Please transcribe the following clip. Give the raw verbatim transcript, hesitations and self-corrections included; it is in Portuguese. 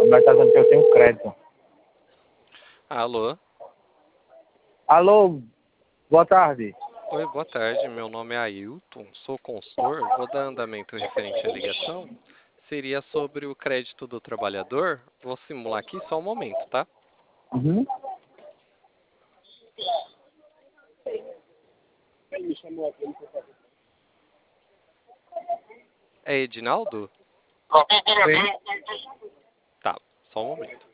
Roberto tá dizendo que eu tenho crédito. Alô? Alô, boa tarde. Oi, boa tarde. Meu nome é Ailton, sou consultor. Vou dar andamento referente à ligação. Seria sobre o crédito do trabalhador. Vou simular aqui só um momento, tá? Uhum. É Edinaldo? Sim. Tá, só um momento.